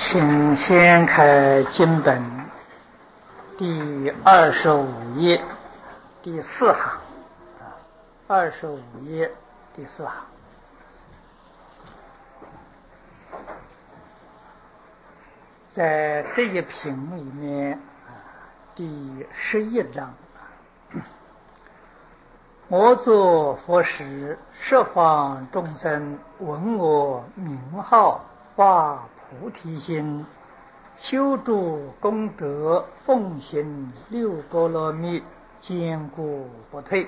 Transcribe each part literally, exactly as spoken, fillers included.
请先开经本第二十五页第四行，二十五页第四行。在这一品里面，第十一章，我作佛时，十方众生闻我名号，发菩提心，修诸功德，奉行六波罗蜜，坚固不退。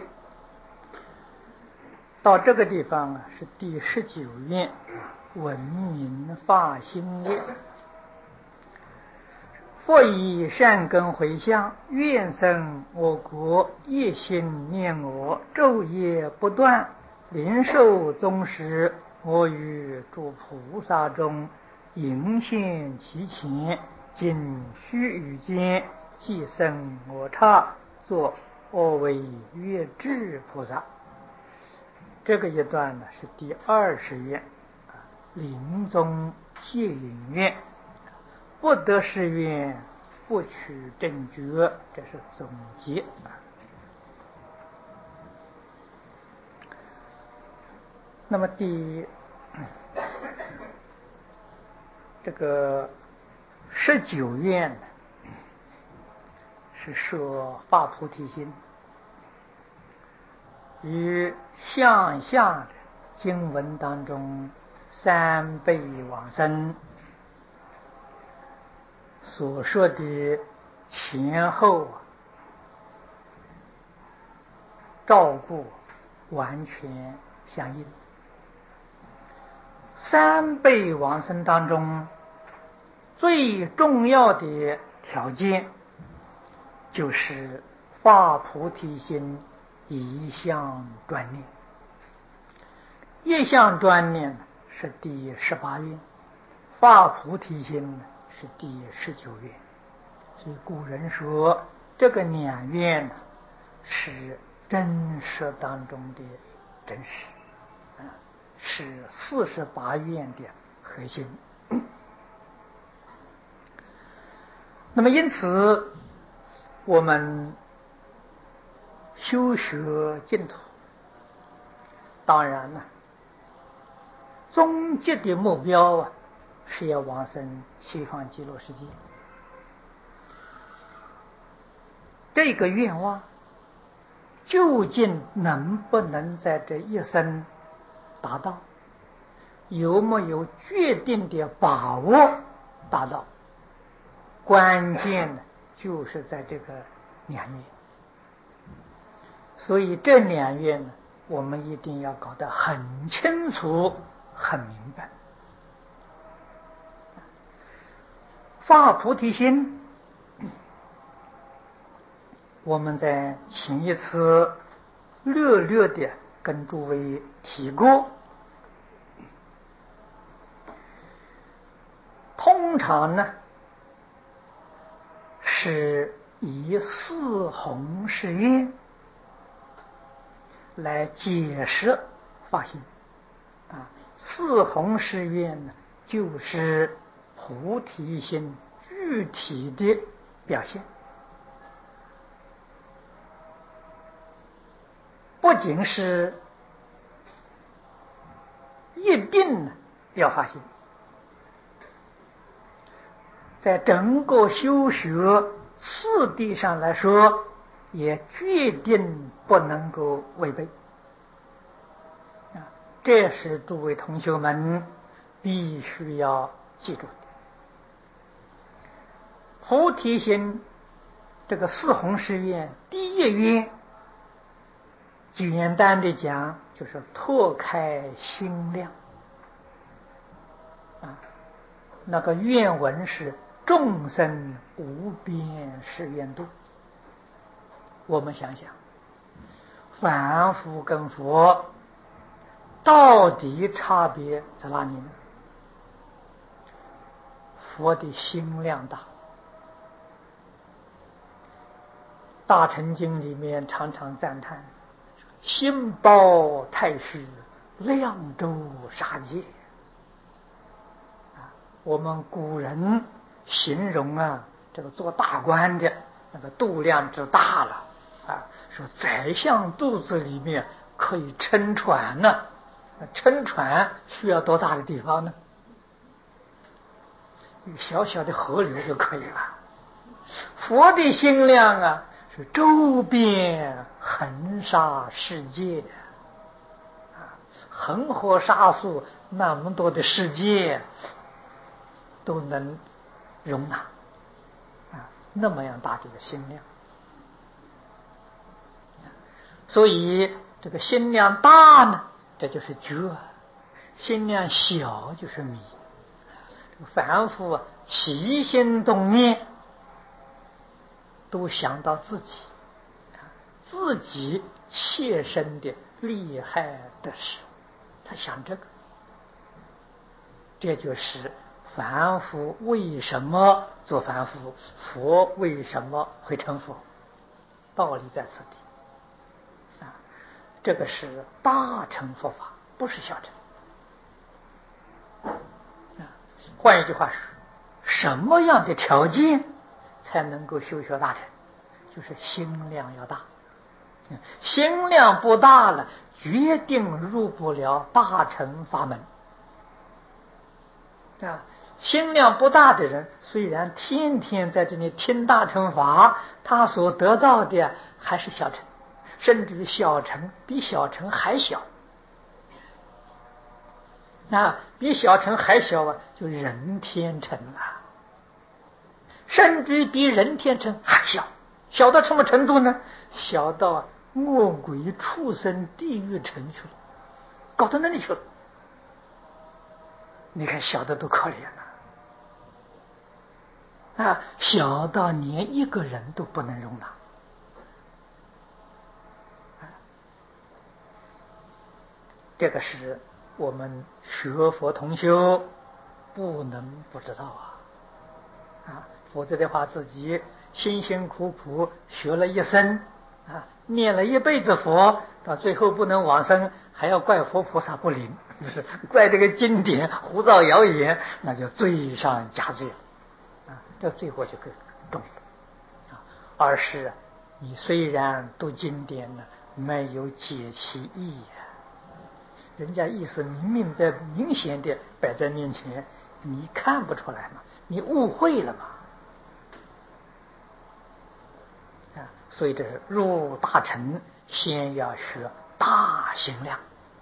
到这个地方啊，是第十九愿，闻名发心愿。佛以善根回向，愿生我国，一心念我，昼夜不断，临寿终时，我与诸菩萨中迎现其前，尽须臾间，即生我刹，作我为月智菩萨。这个一段呢是第二十愿，临终戒引愿。不得誓愿，不取正觉，这是总结。那么第这个十九愿是说发菩提心，与向下的经文当中三辈往生所说的前后照顾完全相应。三辈往生当中最重要的条件就是发菩提心，一向专念。一向专念是第十八愿，发菩提心是第十九愿。所以古人说这个两愿呢是真实当中的真实，是四十八愿的核心。那么因此我们修学净土，当然呢终极的目标啊是要往生西方极乐世界。这个愿望究竟能不能在这一生达到，有没有决定的把握达到，关键呢就是在这个两愿。所以这两愿呢我们一定要搞得很清楚很明白。发菩提心，我们在前一次略略的跟诸位提过，通常呢是以四弘誓愿来解释发心啊。四弘誓愿呢就是菩提心具体的表现，不仅是一定要发心，在整个修学次第上来说也决定不能够违背啊，这是诸位同学们必须要记住的。菩提心这个四弘誓愿，第一愿简单的讲就是拓开心量啊，那个愿文是众生无边誓愿度。我们想想凡夫跟佛到底差别在哪里呢？佛的心量大，大乘经里面常常赞叹心包太虚，量周沙界。 我们古人形容啊，这个做大官的那个度量之大了啊，说宰相肚子里面可以撑船呢、啊，撑船需要多大的地方呢？一个小小的河流就可以了。佛的心量啊，是周边横沙世界啊，恒河沙数那么多的世界都能容纳啊，那么样大的一个心量。所以这个心量大呢，这就是觉；心量小就是迷。凡夫啊，起心动念都想到自己，自己切身的利害得失，他想这个，这就是凡夫为什么做凡夫，佛为什么会成佛，道理在此地啊。这个是大乘佛法，不是小乘啊。换一句话说，什么样的条件才能够修学大乘？就是心量要大，心量不大了，决定入不了大乘法门啊。心量不大的人，虽然天天在这里听大乘法，他所得到的还是小乘，甚至于小乘比小乘还小啊，比小乘还小啊，就人天乘啊，甚至于比人天乘还小。小到什么程度呢？小到恶鬼畜生地狱城去了，搞到那里去了。你看小的多可怜呐！啊，小到连一个人都不能容纳。这个是我们学佛同修不能不知道啊！啊，否则的话，自己辛辛苦苦学了一生啊，念了一辈子佛，到最后不能往生，还要怪佛菩萨不灵，就是怪这个经典胡造谣言，那就罪上加罪了啊！这罪过就更重了啊！二是你虽然读经典呢，没有解其意啊，人家意思明明的、明显的摆在面前，你看不出来嘛？你误会了嘛？啊，所以这是入大乘，先要学大心量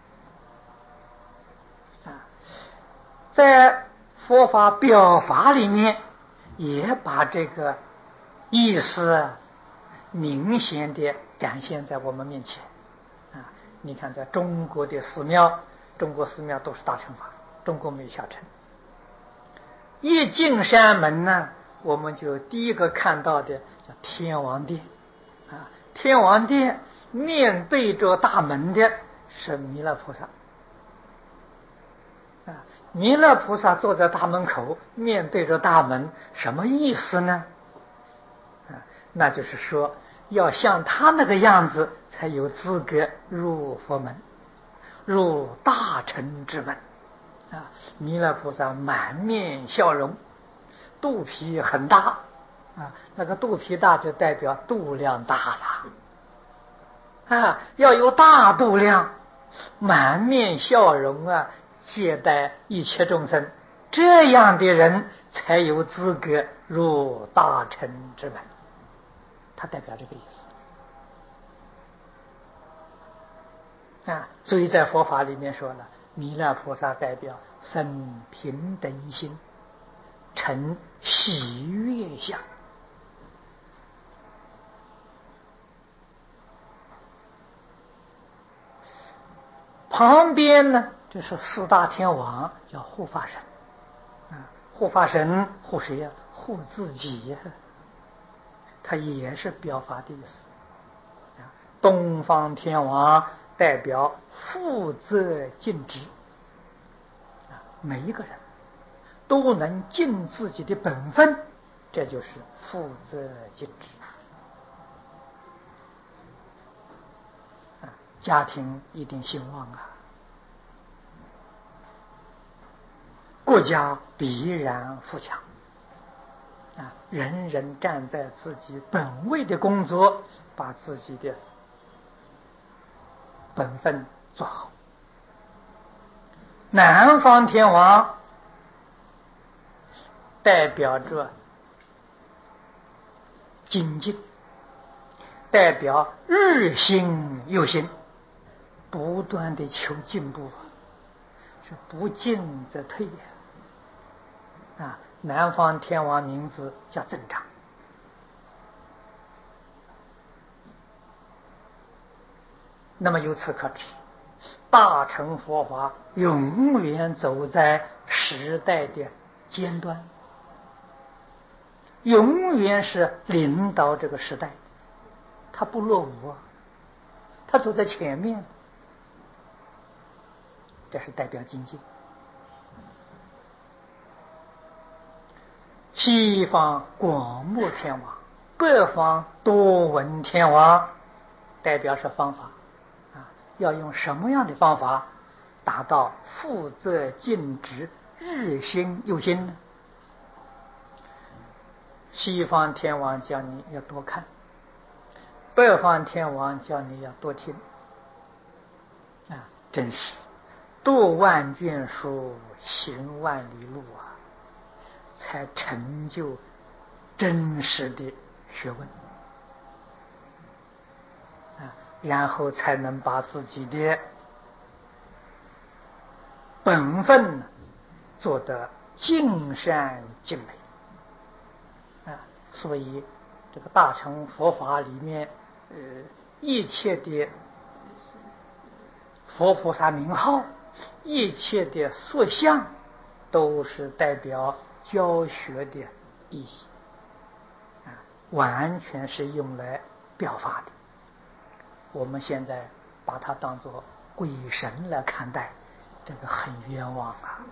啊。在佛法表法里面，也把这个意思明显的展现在我们面前啊。你看，在中国的寺庙，中国寺庙都是大乘法，中国没有小乘。一进山门呢，我们就第一个看到的叫天王殿啊。天王殿面对着大门的是弥勒菩萨啊。弥勒菩萨坐在大门口，面对着大门，什么意思呢？啊，那就是说，要像他那个样子，才有资格入佛门，入大乘之门啊。弥勒菩萨满面笑容，肚皮很大啊，那个肚皮大就代表度量大了啊，要有大度量，满面笑容啊，接待一切众生，这样的人才有资格入大乘之门，他代表这个意思啊。所以在佛法里面说了，弥勒菩萨代表生平等心，成喜悦相。旁边呢，这是四大天王，叫护法神啊。护法神护谁呀？护自己呀。他也是表法的意思啊。东方天王代表负责尽职啊，每一个人都能尽自己的本分，这就是负责尽职啊，家庭一定兴旺啊。 国家必然富强。啊，人人站在自己本位的工作，把自己的本分做好。南方天王代表着精进，代表日新又新，不断的求进步，是不进则退啊。南方天王名字叫增长。那么由此可知，大乘佛法永远走在时代的尖端，永远是领导这个时代，他不落伍，他走在前面，这是代表精进。西方广目天王，北方多闻天王，代表是方法啊，要用什么样的方法达到负责尽职、日新又新呢？西方天王叫你要多看，北方天王叫你要多听啊，真是读万卷书，行万里路啊，才成就真实的学问啊，然后才能把自己的本分做得尽善尽美啊。所以这个大乘佛法里面，呃，一切的佛菩萨名号，一切的塑像，都是代表教学的意义啊，完全是用来表法的。我们现在把它当作鬼神来看待，这个很冤枉啊！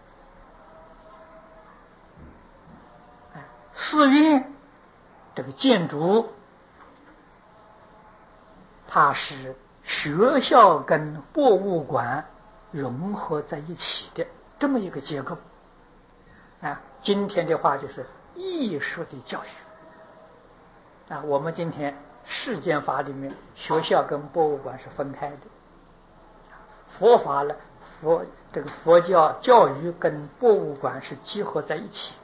寺院这个建筑，它是学校跟博物馆融合在一起的这么一个结构啊。今天的话就是艺术的教学啊。我们今天世间法里面，学校跟博物馆是分开的，佛法呢，佛这个佛教教育跟博物馆是结合在一起的。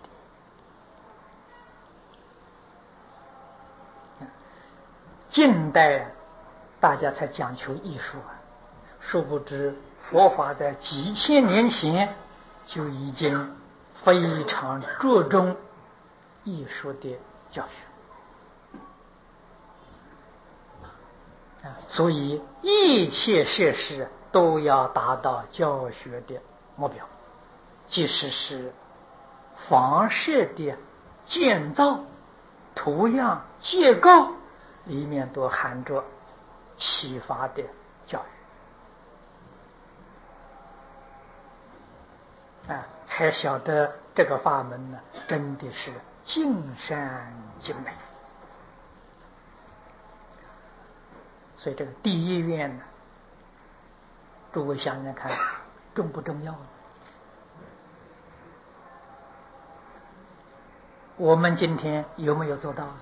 近代大家才讲求艺术啊，殊不知佛法在几千年前就已经非常注重艺术的教学啊，所以一切设施都要达到教学的目标，即使是房舍的建造、图样、结构里面都含着启发的教育啊，才晓得这个法门呢，真的是尽善尽美。所以这个第一愿呢，诸位想想看，重不重要呢？我们今天有没有做到？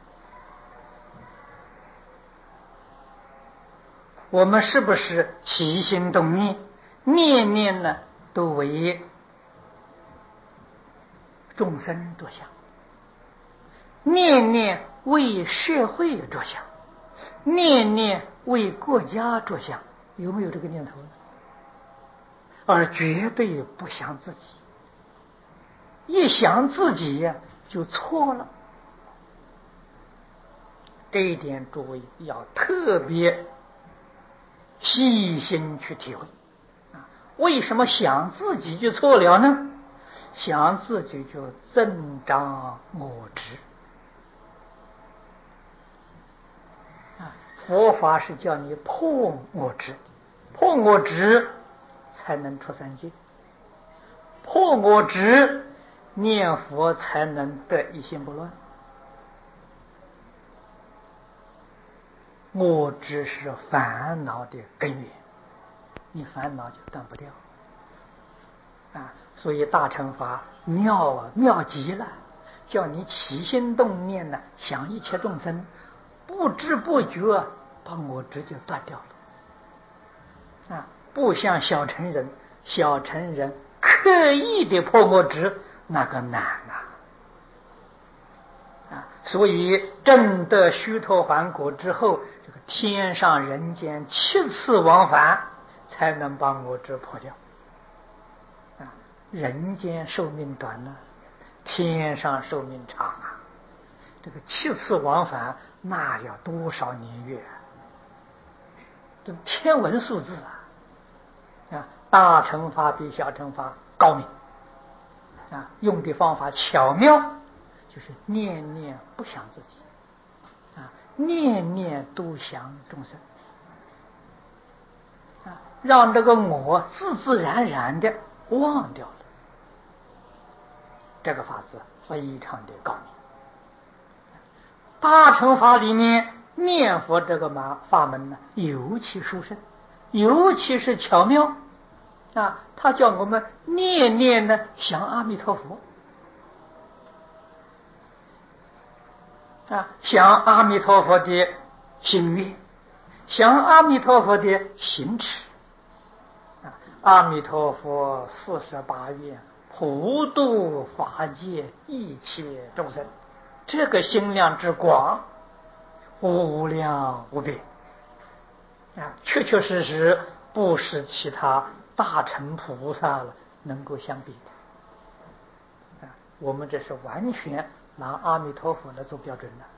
我们是不是起心动念，念念呢都为众生着想，念念为社会着想，念念为国家着想？有没有这个念头呢？而绝对不想自己，一想自己呀就错了。这一点诸位要特别细心去体会啊！为什么想自己就错了呢？想自己就增长我执啊！佛法是叫你破我执，破我执才能出三界，破我执念佛才能得一心不乱。我执是烦恼的根源，你烦恼就断不掉。 啊，所以大乘法妙啊，妙极了，叫你起心动念呢，想一切众生，不知不觉把我执就断掉了啊！不像小乘人，小乘人刻意的破我执，那个难啊！啊，所以证得须陀洹果之后，这个天上人间七次往返，才能把我执破掉。啊，人间寿命短呢、啊，天上寿命长啊！这个七次往返，那要多少年月啊？这天文数字啊！啊，大乘法比小乘法高明啊，用的方法巧妙，就是念念不想自己啊，念念都想众生啊，让这个我自自然然的忘掉了。这个法子非常的高明。大乘法里面念佛这个法法门呢，尤其殊胜，尤其是巧妙啊！他叫我们念念呢想阿弥陀佛啊，想阿弥陀佛的心愿，想阿弥陀佛的行持啊，阿弥陀佛四十八愿，普度法界一切众生，这个心量之广，无量无边啊，确确实实不是其他大乘菩萨了能够相比的啊！我们这是完全拿阿弥陀佛来做标准的。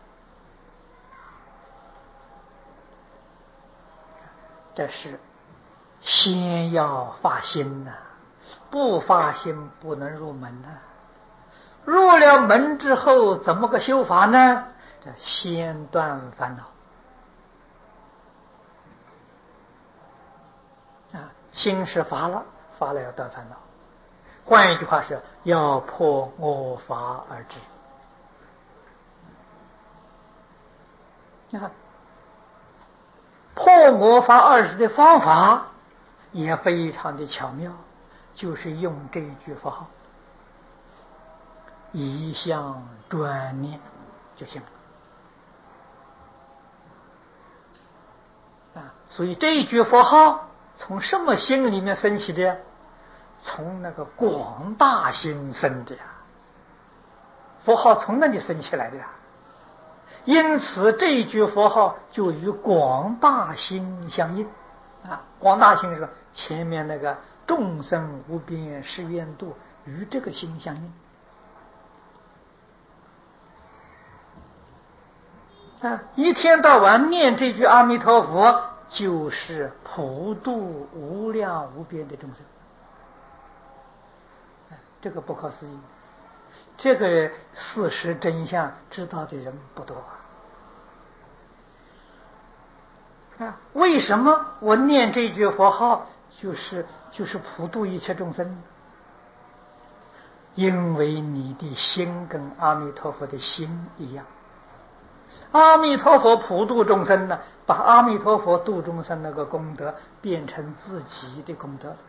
这是先要发心呐、啊，不发心不能入门呐、啊。入了门之后，怎么个修法呢？这先断烦恼啊，心是发了，发了要断烦恼。换一句话是，要破我法而知。你看，破我法二执的方法也非常的巧妙，就是用这一句佛号，一向专念就行了。啊，所以这一句佛号从什么心里面升起的？从那个广大心生的呀，佛号从那里升起来的呀。因此这一句佛号就与广大心相应啊。广大心是吧？前面那个众生无边誓愿度，与这个心相应啊。一天到晚念这句阿弥陀佛，就是普度无量无边的众生。这个不可思议，这个事实真相知道的人不多啊！为什么我念这句佛号就是就是普度一切众生？因为你的心跟阿弥陀佛的心一样。阿弥陀佛普度众生呢，把阿弥陀佛度众生那个功德变成自己的功德了，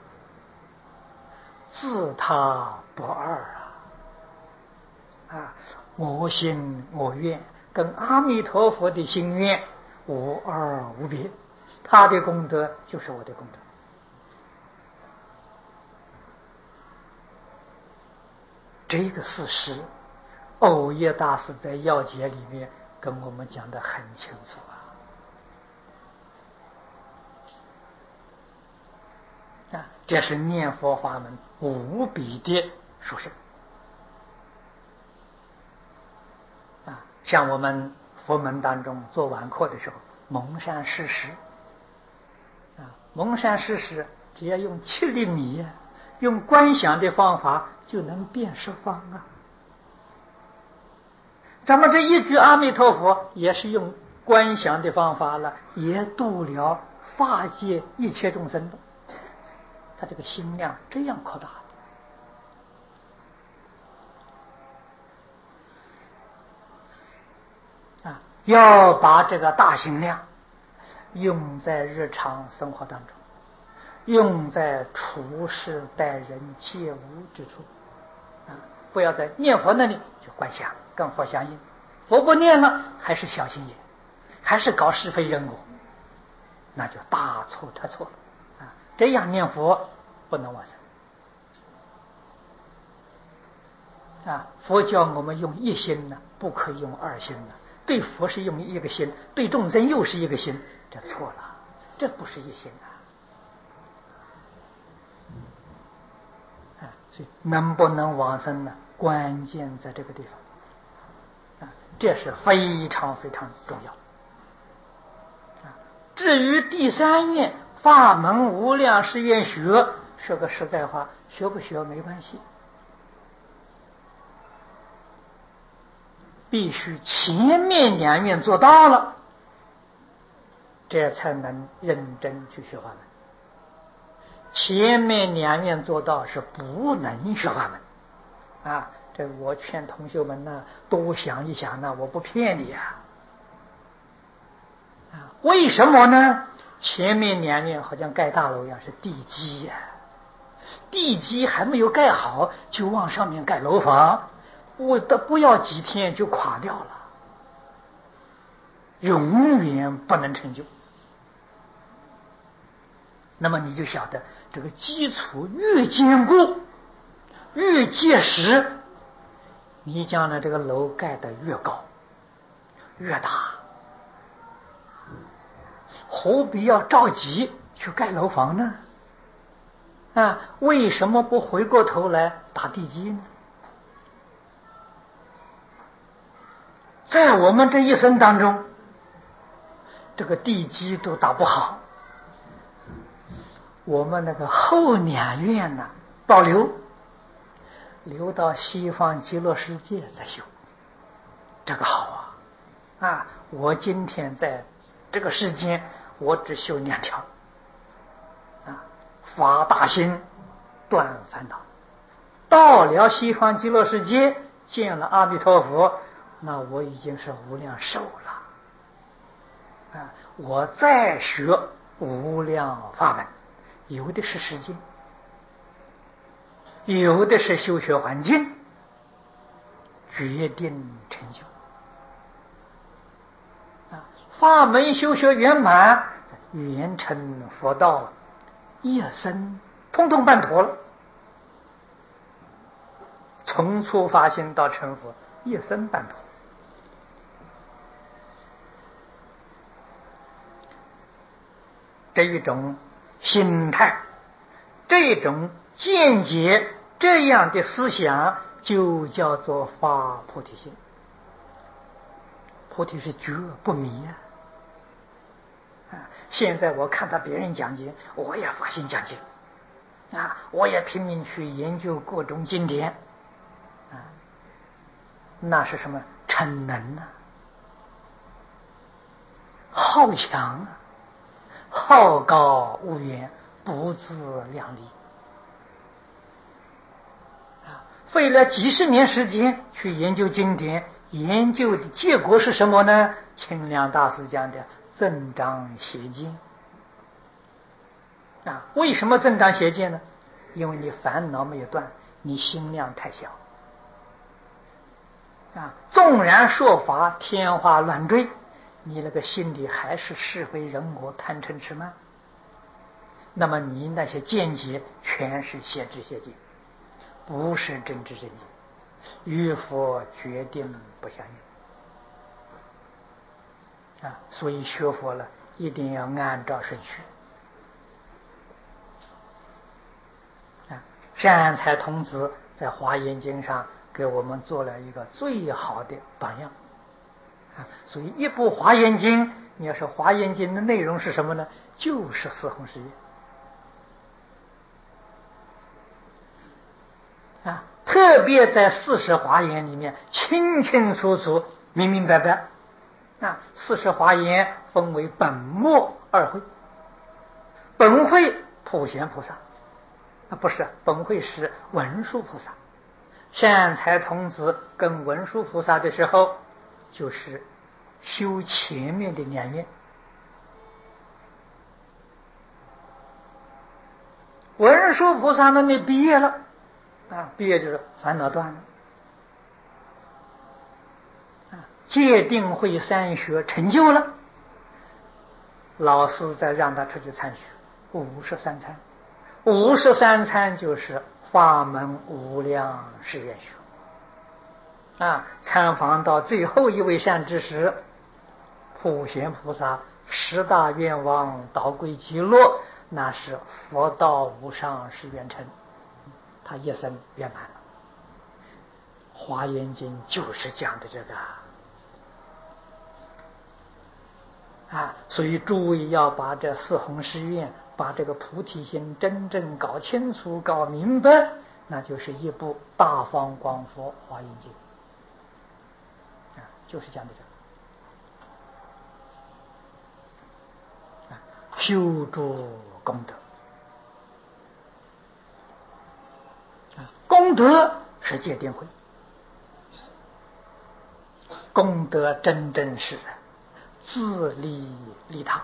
自他不二啊！啊，我心我愿跟阿弥陀佛的心愿无二无别，他的功德就是我的功德。这个事实，藕叶大师在要解里面跟我们讲得很清楚啊！啊，这是念佛法门无比的殊胜啊！像我们佛门当中做晚课的时候，蒙山施食啊，蒙山施食只要用七粒米，用观想的方法就能变十方啊！咱们这一句阿弥陀佛也是用观想的方法了，也度了法界一切众生的。他这个心量这样扩大啊！要把这个大心量用在日常生活当中， 用在处事待人接物之处啊，不要在念佛那里就观想跟佛相应，佛不念了还是小心眼，还是搞是非人我，那就大错特错了啊！这样念佛不能往生啊！佛教我们用一心呢，不可以用二心呢。对佛是用一个心，对众生又是一个心，这错了，这不是一心啊！啊，所以能不能往生呢？关键在这个地方啊，这是非常非常重要啊。至于第三愿法门无量誓愿学，说个实在话，学不学没关系，必须前面两愿做到了，这才能认真去学法门。前面两愿做到是不能学法门啊！这我劝同学们呢，多想一想呢，我不骗你啊！啊，为什么呢？前面两愿好像盖大楼一样，是地基呀、啊，地基还没有盖好，就往上面盖楼房，不的不要几天就垮掉了，永远不能成就。那么你就晓得，这个基础越坚固越结实，你将来这个楼盖得越高越大，何必要着急去盖楼房呢？啊，为什么不回过头来打地基呢？在我们这一生当中，这个地基都打不好，我们那个后两愿呢，保留留到西方极乐世界再修，这个好啊！啊，我今天在这个世间，我只修两条啊，发大心，断烦恼。到了西方极乐世界，见了阿弥陀佛，那我已经是无量寿了啊！我再学无量法门，有的是时间，有的是修学环境，决定成就啊！法门修学圆满，圆成佛道，一生通通办妥了。从初发心到成佛，一生办妥。这一种心态，这种见解，这样的思想，就叫做发菩提心。菩提是觉不迷啊！啊，现在我看到别人讲经，我也发心讲经啊，我也拼命去研究各种经典啊，那是什么？嗔能啊，好强啊，好高骛远，不自量力啊！费了几十年时间去研究经典，研究的结果是什么呢？清凉大师讲的增长邪见啊！为什么增长邪见呢？因为你烦恼没有断，你心量太小啊！纵然说法天花乱坠，你那个心里还是是非人我贪嗔痴慢，那么你那些见解全是邪知邪见，不是真知真见，与佛决定不相应啊！所以学佛了，一定要按照顺序啊！善财童子在《华严经》上给我们做了一个最好的榜样啊！所以一部《华严经》，你要说《华严经》的内容是什么呢？就是四弘誓愿啊！特别在四十华严里面清清楚楚、明明白白啊！四十华严分为本末二会，本会普贤菩萨啊，不是，本会是文殊菩萨。善财童子跟文殊菩萨的时候，就是修前面的两愿文殊菩萨那里毕业了啊，毕业就是烦恼断了啊，戒定慧三学成就了，老师再让他出去参学五十三参，五十三参就是法门无量誓愿学啊，参访到最后一位善知识普贤菩萨十大愿望导归极乐，那是佛道无上誓愿成，他一生圆满了。华严经就是讲的这个啊，所以诸位要把这四弘誓愿，把这个菩提心真正搞清楚、搞明白，那就是一部大方广佛华严经啊，就是讲的这个啊，修诸功德啊，功德是戒定慧，功德真正是自利利他，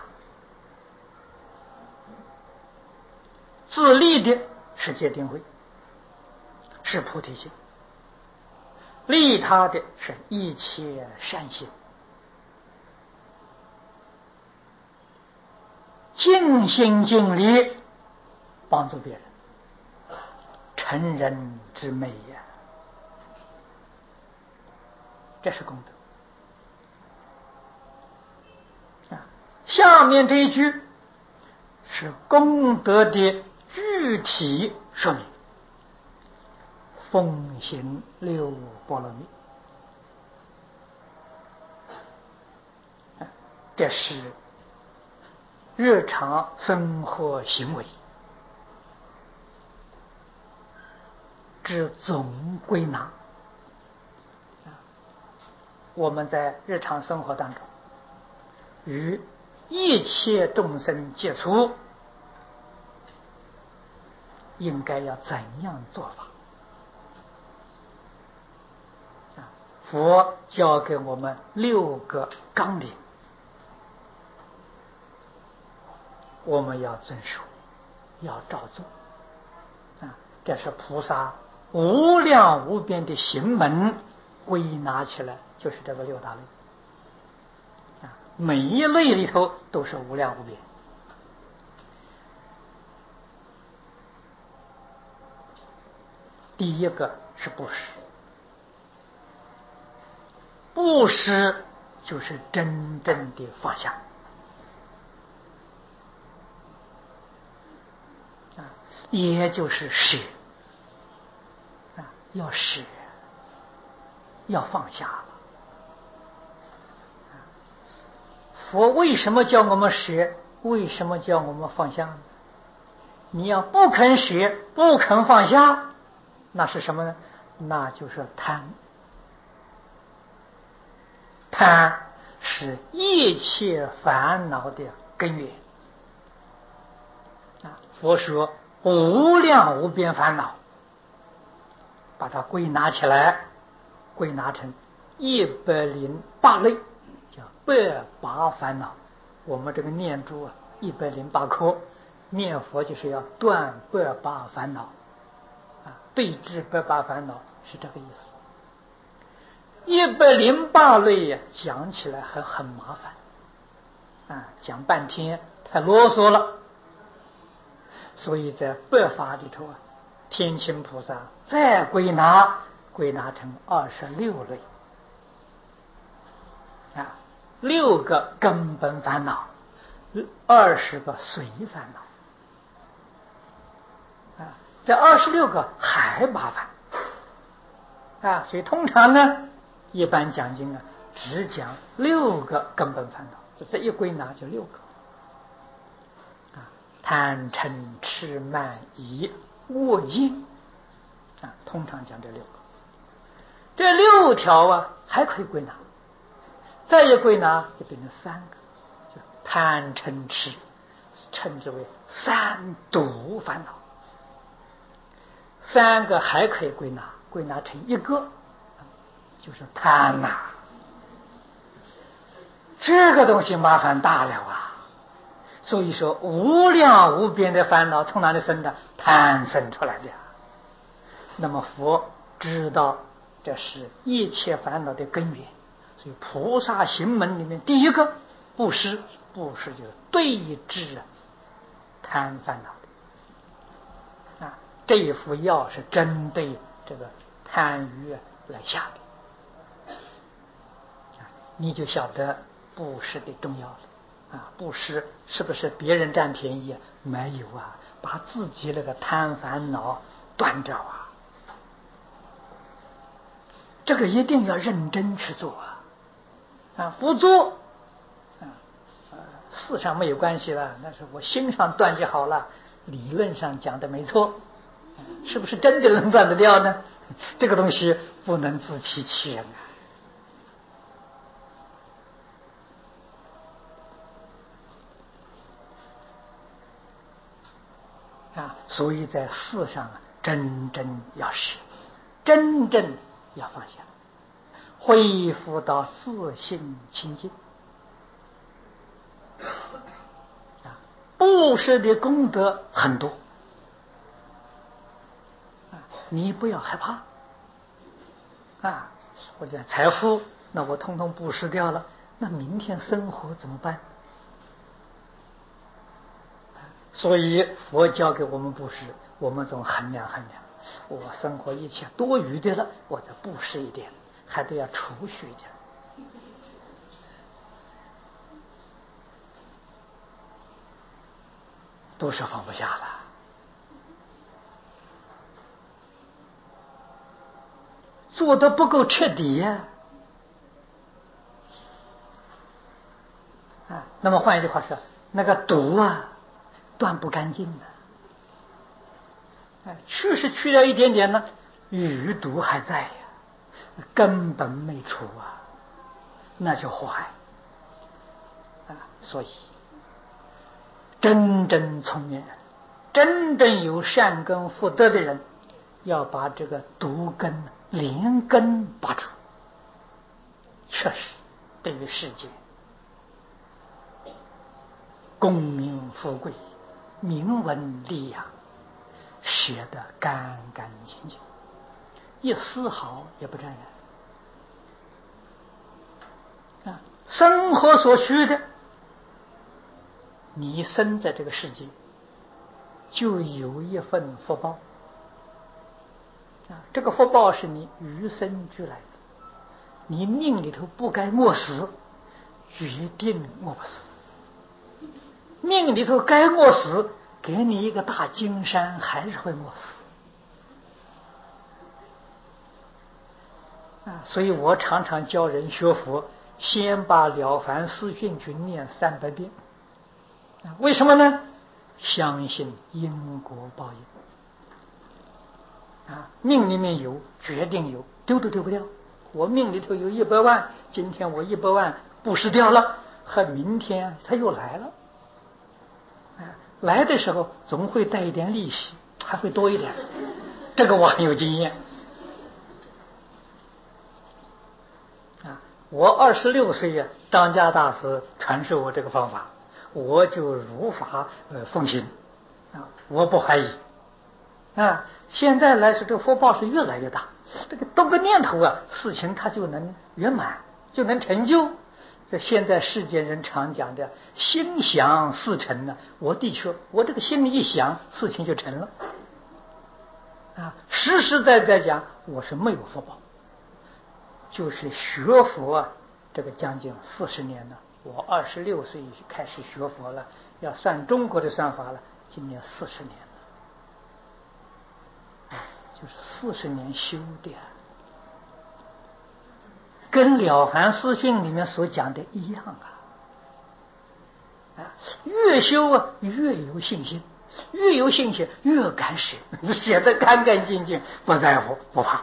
自利的是戒定慧，是菩提心；利他的是一切善行，尽心尽力帮助别人，成人之美呀，这是功德。下面这一句是功德的具体说明，奉行六波罗蜜，这是日常生活行为之总归纳。我们在日常生活当中与一切众生接触，应该要怎样做法？佛教给我们六个纲领，我们要遵守，要照做啊！这是菩萨无量无边的行门，归纳起来就是这个六大类。每一类里头都是无量无边。第一个是布施，布施就是真正的放下啊，也就是舍啊，要舍，要放下了。佛为什么叫我们舍？为什么叫我们放下呢？你要不肯舍，不肯放下，那是什么呢？那就是贪。贪是一切烦恼的根源啊！佛说无量无边烦恼，把它归纳起来，归纳成一百零八类，叫百八烦恼。我们这个念珠啊，一百零八颗，念佛就是要断百八烦恼啊，对治百八烦恼是这个意思。一百零八类呀，讲起来很很麻烦啊，讲半天太啰嗦了。所以在百法里头啊，天亲菩萨再归纳，归纳成二十六类啊，六个根本烦恼，二十个随烦恼啊，这二十六个还麻烦啊，所以通常呢，一般讲经啊，只讲六个根本烦恼，这一归纳就六个啊，贪嗔痴慢疑恶见啊，通常讲这六个。这六条啊还可以归纳，再一归纳就变成三个，就贪嗔痴，称之为三毒烦恼。三个还可以归纳，归纳成一个，就是贪呐、啊。这个东西麻烦大了啊！ 所以说，无量无边的烦恼从哪里生的？贪生出来的。那么佛知道这是一切烦恼的根源，所以菩萨行门里面第一个布施，布施就是对治贪烦恼的啊。这一副药是针对这个贪欲来下的，你就晓得布施的重要了啊！布施是不是别人占便宜？没有啊，把自己那个贪烦恼断掉啊！这个一定要认真去做啊！啊，不做啊，呃，事上没有关系了，但是我心上断就好了。理论上讲的没错，是不是真的能断得掉呢？这个东西不能自欺欺人啊！啊，所以在事上啊，真正要实，真正要放下，恢复到自信清净啊！布施的功德很多啊，你不要害怕啊！我讲财富，那我通通布施掉了，那明天生活怎么办？所以佛教给我们布施，我们总衡量衡量，我生活一切多余的了，我再布施一点，还得要储蓄一点，都是放不下了。做得不够彻底呀！啊，那么换一句话说，那个毒啊，断不干净的。哎，去是去掉一点点呢，余毒还在呀，根本没除啊，那就坏啊！所以，真正聪明人，真正有善根福德的人，要把这个毒根连根拔除。确实，对于世界功名富贵、名闻利养，写得干干净净，一丝毫也不沾染啊！生活所需的，你生在这个世界，就有一份福报啊！这个福报是你与生俱来的，你命里头不该饿死，决定饿不死；命里头该饿死，给你一个大金山，还是会饿死啊！所以我常常教人学佛，先把《了凡四训》去念三百遍啊！为什么呢？相信因果报应啊！命里面有，决定有，丢都丢不掉。我命里头有一百万，今天我一百万布施掉了，和明天他又来了。来的时候总会带一点利息，还会多一点，这个我很有经验啊！我二十六岁呀，张家大师传授我这个方法，我就如法呃奉行啊，我不怀疑啊。现在来说，这个福报是越来越大，这个动个念头啊，事情它就能圆满，就能成就。这现在世间人常讲的心想事成呢，我的确，我这个心里一想，事情就成了啊！实实在在讲，我是没有福报，就是学佛啊，这个将近四十年了。我二十六岁开始学佛了，要算中国的算法了，今年四十年了，啊，就是四十年修的。跟《了凡四训》里面所讲的一样啊！啊，越修啊越有信心，越有信心越敢写，写得干干净净，不在乎不怕。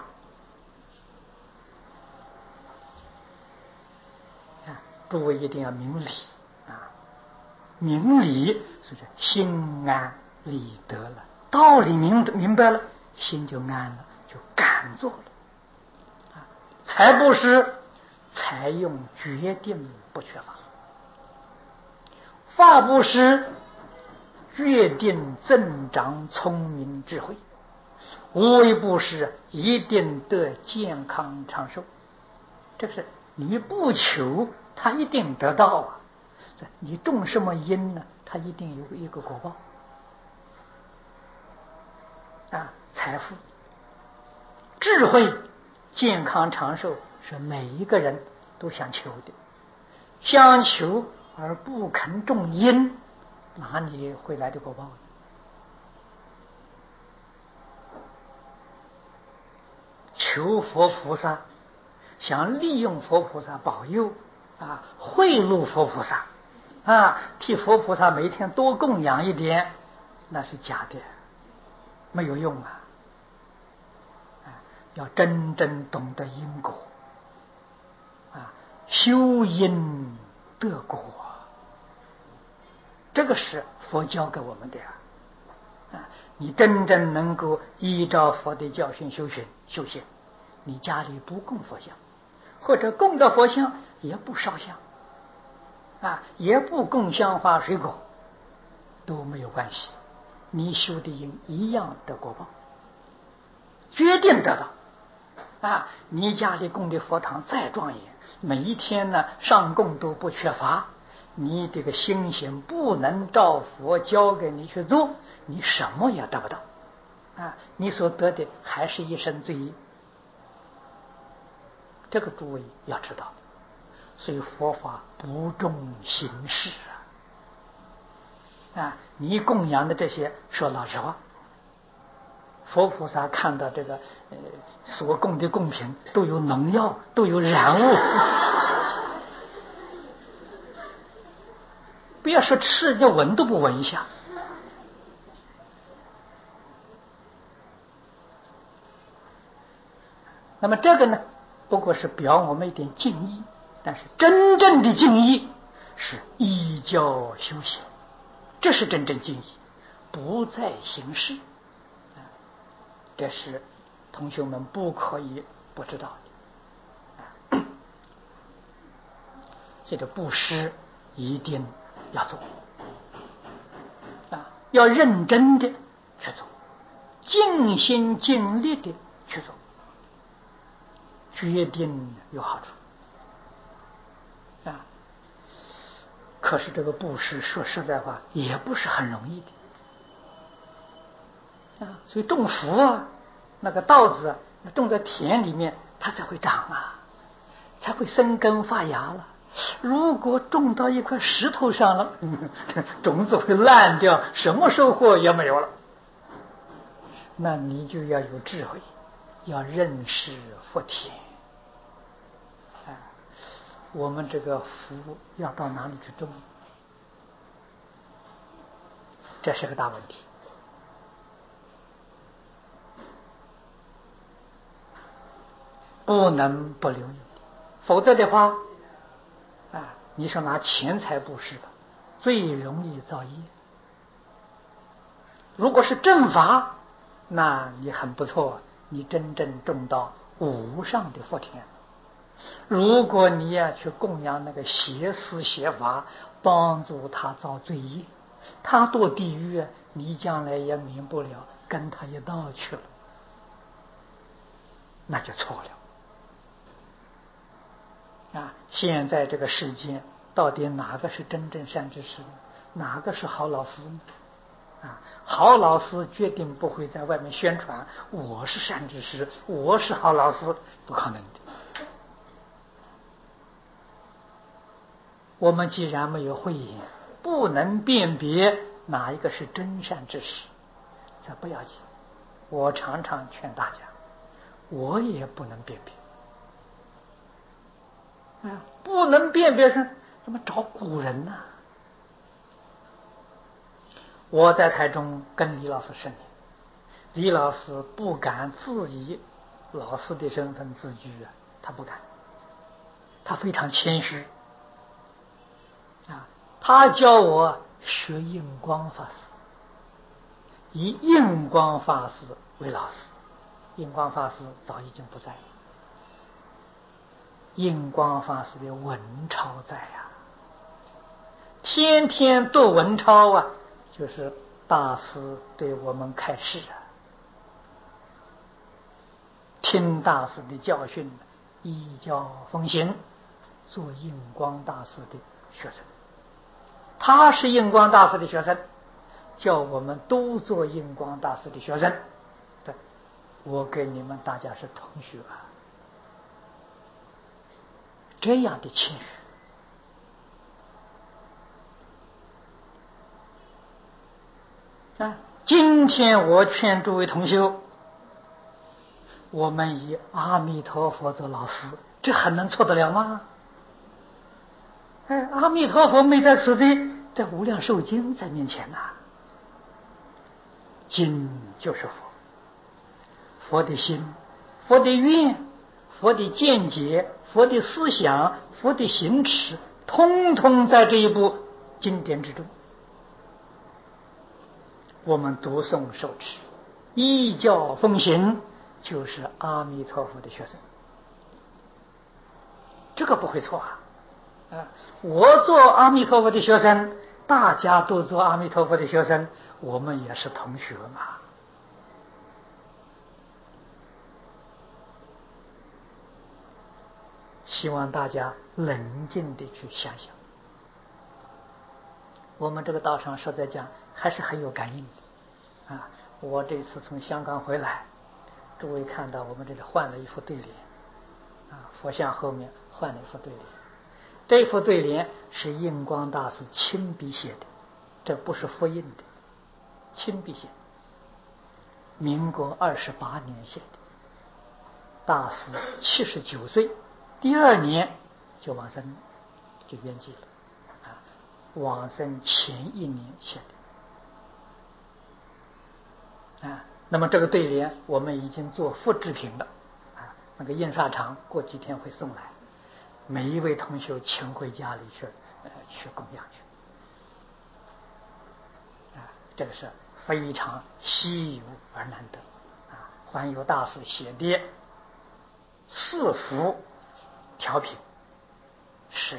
啊，诸位一定要明理啊！明理是指心安理得了，道理明明白了，心就安了，就敢做了。啊，财布施采用决定不缺乏， 法布施决定增长聪明智慧，无为布施一定得健康长寿。这是你不求，他一定得到啊！你种什么因呢？他一定有一个果报啊！财富、智慧、健康长寿是每一个人都想求的，想求而不肯种因，哪里会来的果报呢？求佛菩萨，想利用佛菩萨保佑啊，贿赂佛菩萨啊，替佛菩萨每天多供养一点，那是假的，没有用啊！啊，要真正懂得因果啊，修因得果，这个是佛教给我们的啊！啊，你真正能够依照佛的教训修行修行，你家里不供佛像，或者供的佛像也不烧香啊，也不供香花水果，都没有关系，你修的因一样的果报，决定得到啊！你家里供的佛堂再庄严，每一天呢上供都不缺乏，你这个心行不能照佛教给你去做，你什么也得不到啊！你所得的还是一身罪业，这个诸位要知道。所以佛法不重形式啊！啊，你供养的这些，说老实话，佛菩萨看到这个呃所供的供品都有农药，都有染物，不要说吃，要闻都不闻一下。那么这个呢，不过是表我们一点敬意，但是真正的敬意是依教修行，这是真正敬意，不在形式。这是同学们不可以不知道的。这个布施一定要做啊，要认真的去做，尽心尽力的去做，决定有好处啊。可是这个布施说实在话也不是很容易的啊，所以种福啊，那个稻子啊，种在田里面，它才会长啊，才会生根发芽了。如果种到一块石头上了，种子会烂掉，什么收获也没有了。那你就要有智慧，要认识福田啊。我们这个福要到哪里去种？这是个大问题。不能不留意，否则的话啊，你说拿钱财布施吧，最容易造业。如果是正法，那你很不错，你真正种到无上的福田。如果你要去供养那个邪思邪法，帮助他造罪业，他堕地狱，你将来也免不了跟他一道去了，那就错了。啊，现在这个世间到底哪个是真正善知识呢？哪个是好老师呢？啊，好老师决定不会在外面宣传我是善知识，我是好老师，不可能的。我们既然没有慧眼，不能辨别哪一个是真善知识，这不要紧。我常常劝大家，我也不能辨别。啊，不能辨别是怎么找古人呢、啊？我在台中跟李老师十年，李老师不敢自以老师的身份自居啊，他不敢，他非常谦虚啊。他教我学印光法师，以印光法师为老师。印光法师早已经不在了，印光法师的文钞在啊， 天天读文钞啊，就是大师对我们开示啊，听大师的教训，依教奉行，做印光大师的学生。他是印光大师的学生，叫我们都做印光大师的学生。对，我跟你们大家是同学啊，这样的情绪。啊，今天我劝诸位同修，我们以阿弥陀佛做老师，这还能错得了吗？哎，阿弥陀佛没在此地，这无量寿经在面前呐、啊。经就是佛，佛的心，佛的愿，佛的见解，佛的思想，佛的行持，通通在这一部经典之中。我们读诵受持，依教奉行，就是阿弥陀佛的学生，这个不会错啊！啊，我做阿弥陀佛的学生，大家都做阿弥陀佛的学生，我们也是同学嘛。希望大家冷静地去想想，我们这个道场实在讲还是很有感应的啊！我这次从香港回来，诸位看到我们这里换了一副对联啊，佛像后面换了一副对联，这副对联是印光大师亲笔写的，这不是复印的，亲笔写的，民国二十八年写的，大师七十九岁，第二年就往生，就圆寂了啊！往生前一年写的啊。那么这个对联我们已经做复制品了啊，那个印刷厂过几天会送来，每一位同学请回家里去呃去供养去啊，这个是非常稀有而难得啊。还有大师写的四幅调品是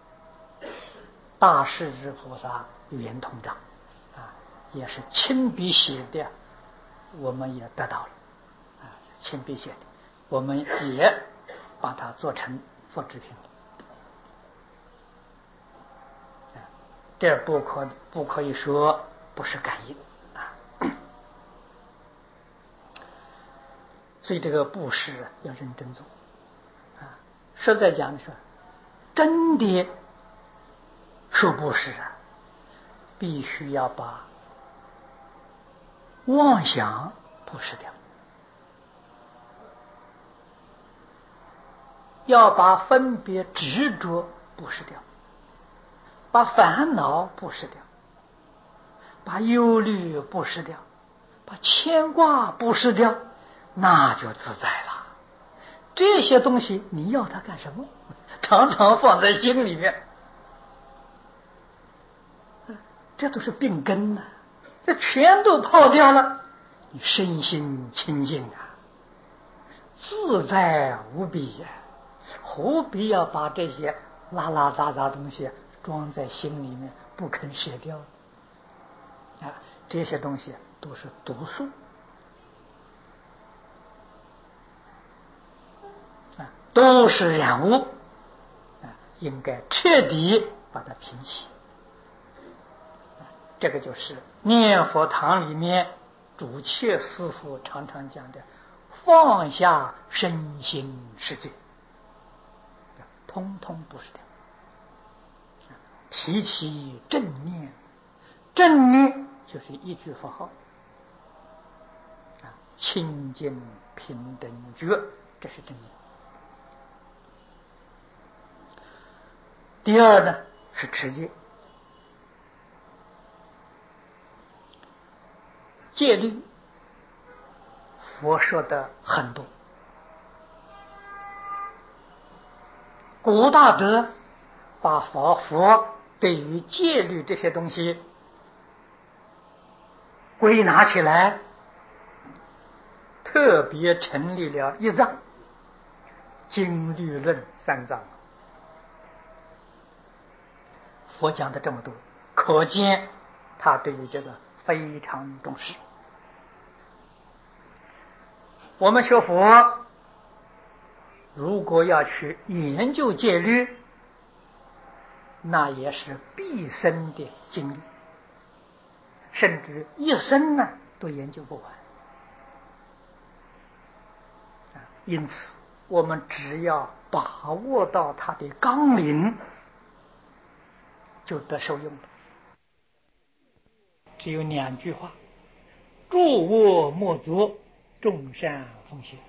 大势至菩萨圆通章啊，也是亲笔写的，我们也得到了啊，亲笔写的，我们也把它做成复制品了。啊，这不可不可以说不是感应啊。所以这个布施要认真做啊。实在讲的是，真的说布施啊，必须要把妄想布施掉，要把分别执着布施掉，把烦恼布施掉，把忧虑布施掉，把牵挂布施掉，那就自在了。这些东西你要它干什么？常常放在心里面，这都是病根呐、啊，这全都抛掉了，你身心清净啊，自在无比呀、啊，何必要把这些拉拉杂杂东西装在心里面不肯舍掉啊？这些东西都是毒素啊，都是染污啊，应该彻底把它平息。这个就是念佛堂里面主切师父常常讲的放下身心世界，通通不是的。提起正念，正念就是一句佛号啊，清净平等觉，这是正念。第二呢是持戒，戒律佛说的很多，古大德把佛佛对于戒律这些东西归纳起来，特别成立了一章，经律论三章。 佛讲的这么多，可见他对于这个非常重视。我们学佛如果要去研究戒律，那也是毕生的精力，甚至一生呢都研究不完。因此我们只要把握到它的纲领，就得受用了。只有两句话：诸恶莫作，众善奉行。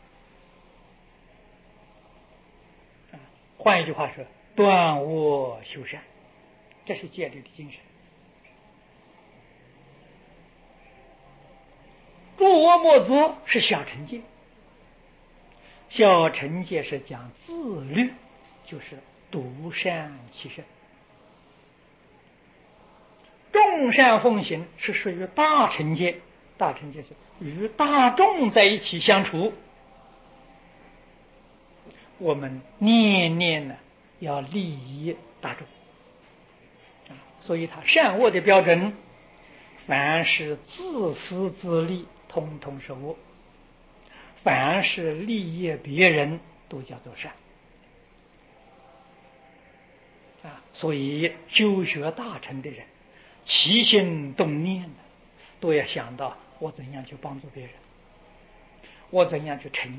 换一句话说，断恶修善，这是戒律的精神。诸恶莫作是小乘戒，小乘戒是讲自律，就是独善其身。众善奉行是属于大乘戒，大乘戒是与大众在一起相处，我们念念呢要利益大众，所以他善恶的标准，凡是自私自利通通是恶，凡是利益别人都叫做善啊。所以修学大乘的人起心动念都要想到我怎样去帮助别人，我怎样去成